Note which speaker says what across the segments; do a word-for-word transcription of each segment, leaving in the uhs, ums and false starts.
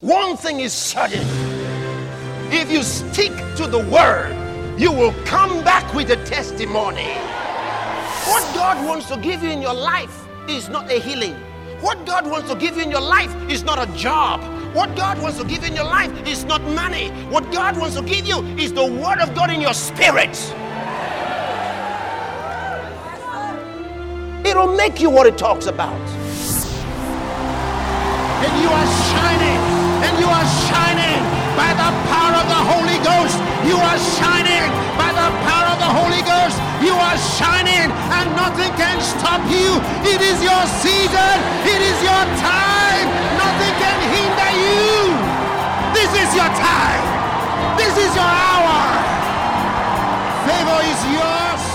Speaker 1: One thing is certain. If you stick to the word, you will come back with a testimony. What God wants to give you in your life is not a healing. What God wants to give you in your life is not a job. What God wants to give you in your life is not money. What God wants to give you is the word of God in your spirit. It'll make you what it talks about.
Speaker 2: And you are shining. And you are shining by the power of the Holy Ghost. You are shining by the power of the Holy Ghost. You are shining and nothing can stop you. It is your season. It is your time. Nothing can hinder you. This is your time. This is your hour. Favor is yours.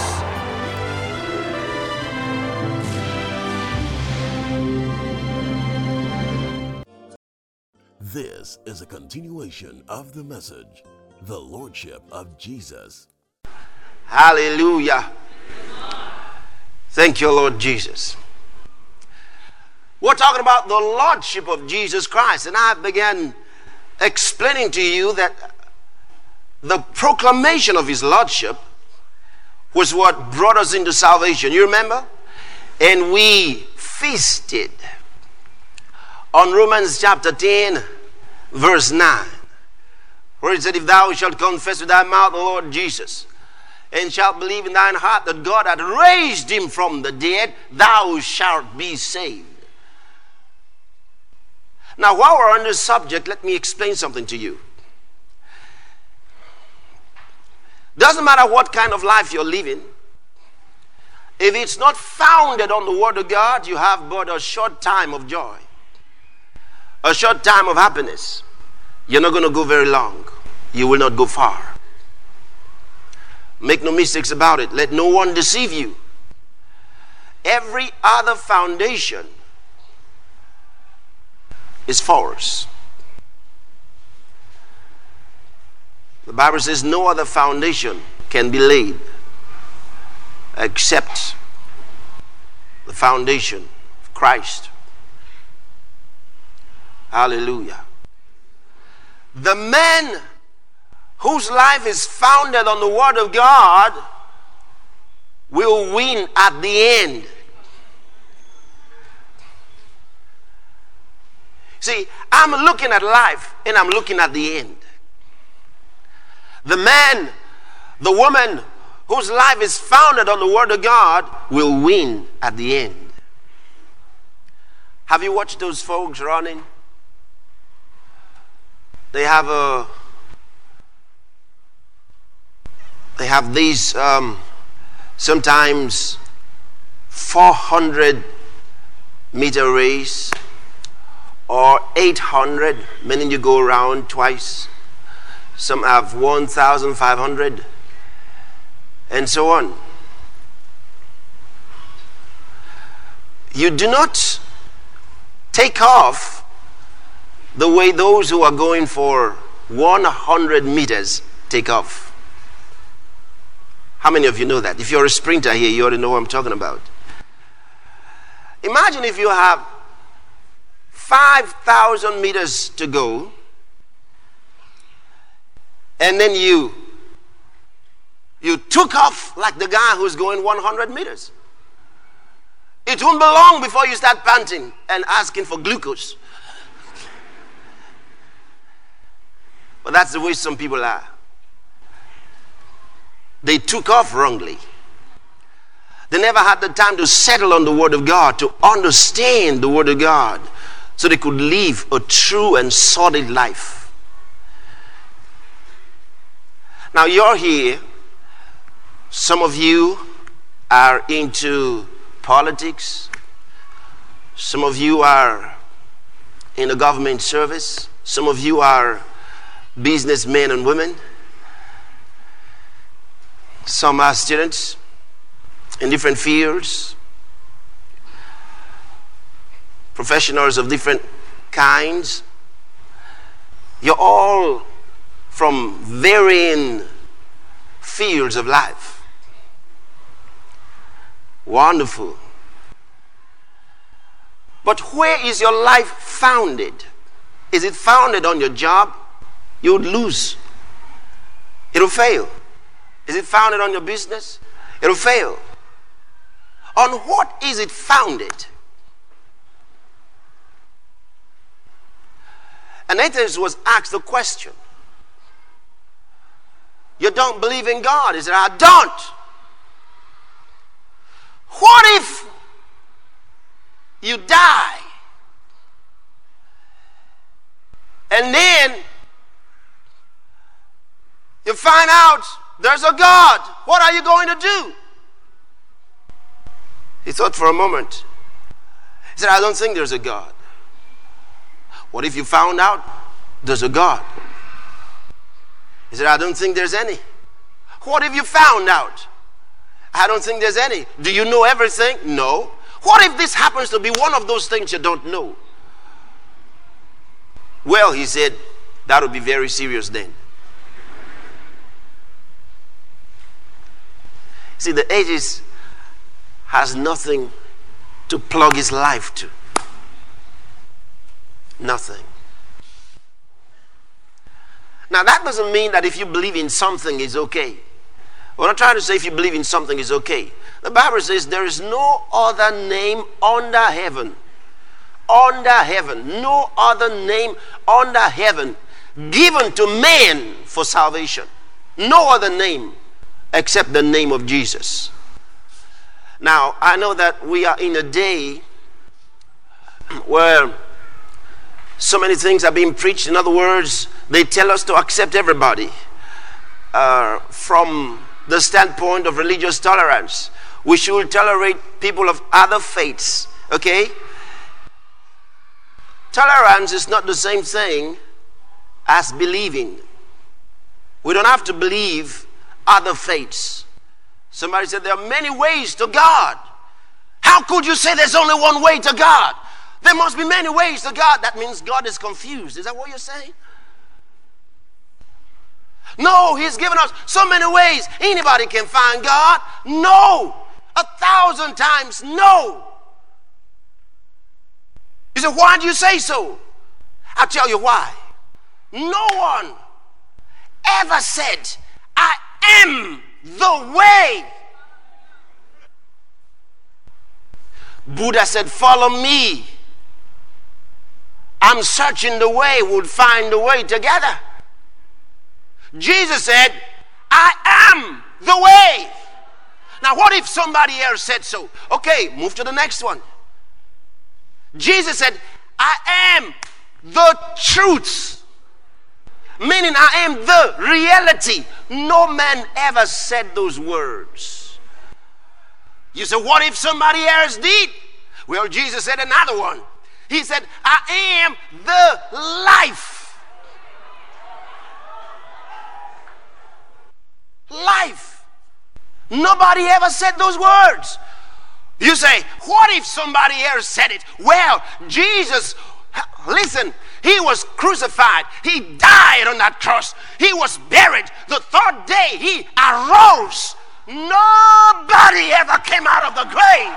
Speaker 3: This is a continuation of the message, the Lordship of Jesus.
Speaker 1: Hallelujah. Thank you, Lord Jesus. We're talking about the Lordship of Jesus Christ, and I began explaining to you that the proclamation of His Lordship was what brought us into salvation. You remember? And we feasted on Romans chapter ten, verse nine, where it said, if thou shalt confess with thy mouth the Lord Jesus, and shalt believe in thine heart that God hath raised him from the dead, thou shalt be saved. Now, while we're on this subject, let me explain something to you. Doesn't matter what kind of life you're living, if it's not founded on the Word of God, you have but a short time of joy, a short time of happiness. You're not going to go very long. You will not go far. Make no mistakes about it. Let no one deceive you. Every other foundation is false. The Bible says no other foundation can be laid except the foundation of Christ. Hallelujah. The man whose life is founded on the Word of God will win at the end. See, I'm looking at life and I'm looking at the end. The man, the woman whose life is founded on the Word of God will win at the end. Have you watched those folks running? They have a they have these um, sometimes four hundred meter race or eight hundred, meaning you go around twice. Some have one thousand five hundred and so on. You do not take off the way those who are going for one hundred meters take off. How many of you know that? If you're a sprinter here, you ought to know what I'm talking about. Imagine if you have five thousand meters to go, and then you you took off like the guy who's going one hundred meters. It won't be long before you start panting and asking for glucose. But that's the way some people are. They took off wrongly. They never had the time to settle on the Word of God, to understand the Word of God, so they could live a true and solid life. Now you're here. Some of you are into politics. Some of you are in the government service. Some of you are businessmen and women. Some are students in different fields, professionals of different kinds. You're all from varying fields of life. Wonderful. But where is your life founded? Is it founded on your job? You would lose. It'll fail. Is it founded on your business? It'll fail. On what is it founded? And Atheist was asked the question. You don't believe in God? He said, I don't. What if you die and then you find out there's a God? What are you going to do? He thought for a moment. He said, I don't think there's a God. What if you found out there's a God? He said, I don't think there's any. What if you found out? I don't think there's any. Do you know everything? No. What if this happens to be one of those things you don't know? Well, he said, that would be very serious then. See, the atheist has nothing to plug his life to. Nothing. Now, that doesn't mean that if you believe in something, it's okay. We're not trying to say if you believe in something, it's okay. The Bible says there is no other name under heaven. Under heaven. No other name under heaven given to man for salvation. No other name except the name of Jesus. Now, I know that we are in a day where so many things are being preached. In other words, they tell us to accept everybody uh, from the standpoint of religious tolerance. We should tolerate people of other faiths. Okay? Tolerance is not the same thing as believing. We don't have to believe other faiths. Somebody said there are many ways to God. How could you say there's only one way to God? There must be many ways to God. That means God is confused. Is that what you're saying? No, he's given us so many ways. Anybody can find God. No. A thousand times no. You say, why do you say so? I'll tell you why. No one ever said, I am the way. Buddha said, follow me. I'm searching the way, we'll find the way together. Jesus said, I am the way. Now, what if somebody else said so? Okay, move to the next one. Jesus said, I am the truth. Meaning, I am the reality. No man ever said those words. You say, what if somebody else did? Well, Jesus said another one. He said, I am the life. Life. Nobody ever said those words. You say, what if somebody else said it? Well, Jesus, listen, he was crucified. He died on that cross. He was buried. The third day, he arose. Nobody ever came out of the grave.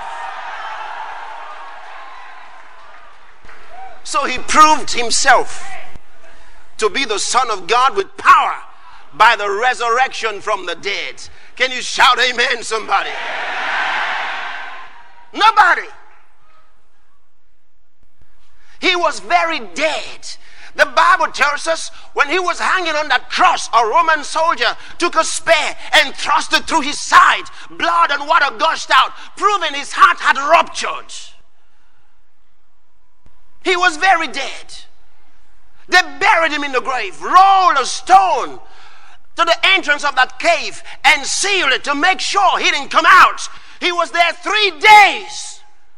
Speaker 1: So he proved himself to be the Son of God with power by the resurrection from the dead. Can you shout amen, somebody? Nobody. He was very dead. The Bible tells us when he was hanging on that cross, a Roman soldier took a spear and thrust it through his side. Blood and water gushed out, proving his heart had ruptured. He was very dead. They buried him in the grave, rolled a stone to the entrance of that cave and sealed it to make sure he didn't come out. He was there three days.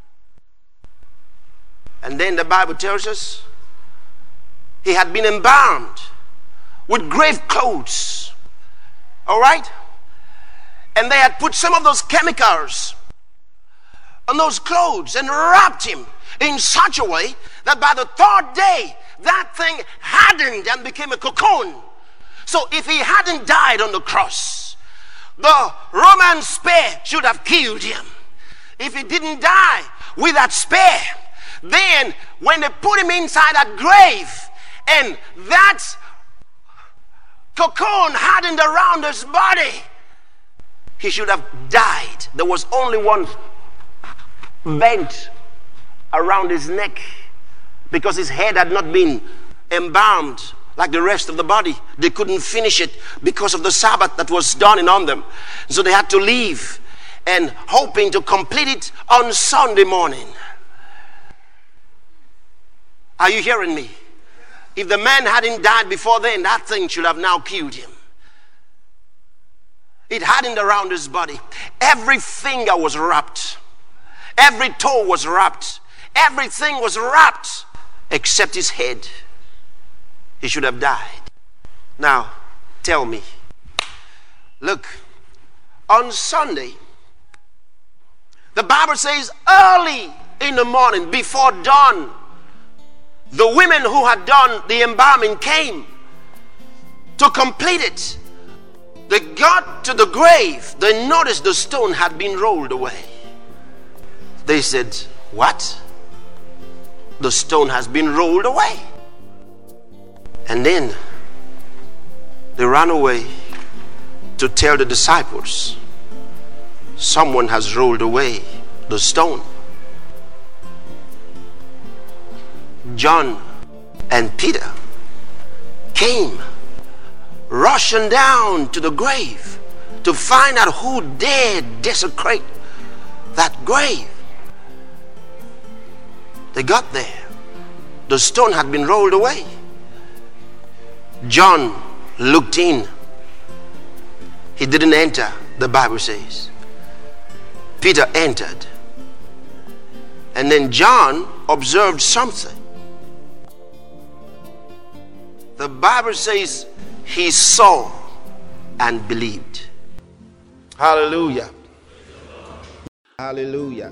Speaker 1: And then the Bible tells us he had been embalmed with grave clothes. All right? And they had put some of those chemicals on those clothes and wrapped him in such a way that by the third day, that thing hardened and became a cocoon. So if he hadn't died on the cross, the Roman spear should have killed him. If he didn't die with that spear, then when they put him inside that grave and that cocoon hardened around his body, he should have died. There was only one vent around his neck because his head had not been embalmed like the rest of the body. They couldn't finish it because of the Sabbath that was dawning on them. So they had to leave, and hoping to complete it on Sunday morning. Are you hearing me? If the man hadn't died before then, that thing should have now killed him. It hardened around his body. Every finger was wrapped. Every toe was wrapped. Everything was wrapped except his head. He should have died. Now, tell me. Look, on Sunday, the Bible says early in the morning, before dawn, the women who had done the embalming came to complete it. They got to the grave. They noticed the stone had been rolled away. They said, "What? The stone has been rolled away." And then they ran away to tell the disciples, "Someone has rolled away the stone." John and Peter came rushing down to the grave to find out who dared desecrate that grave. They got there. The stone had been rolled away. John looked in. He didn't enter, the Bible says. Peter entered. And then John observed something. The Bible says he saw and believed. Hallelujah.
Speaker 2: Hallelujah.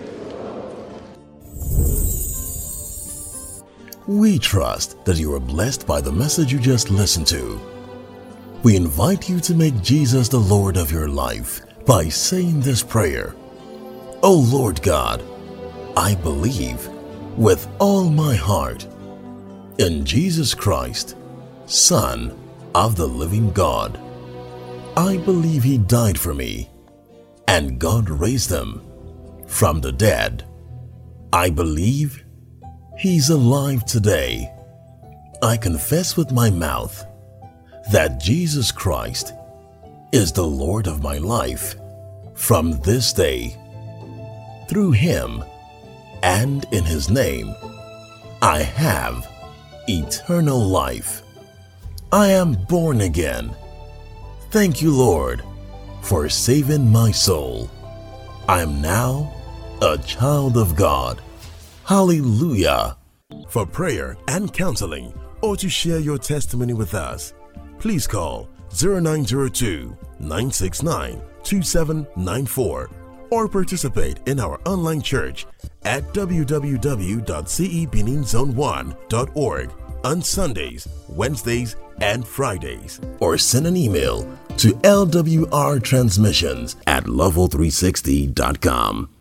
Speaker 3: We trust that you are blessed by the message you just listened to. We invite you to make Jesus the Lord of your life by saying this prayer. O Lord God, I believe with all my heart in Jesus Christ, Son of the living God. I believe He died for me, and God raised Him from the dead. I believe He's alive today. I confess with my mouth that Jesus Christ is the Lord of my life from this day. Through Him and in His name, I have eternal life. I am born again. Thank you, Lord, for saving my soul. I am now a child of God. Hallelujah. For prayer and counseling, or to share your testimony with us, please call zero nine zero two, nine six nine, two seven nine four or participate in our online church at w w w dot c e benin zone one dot org on Sundays, Wednesdays, and Fridays, or send an email to l w r transmissions at level three sixty dot com.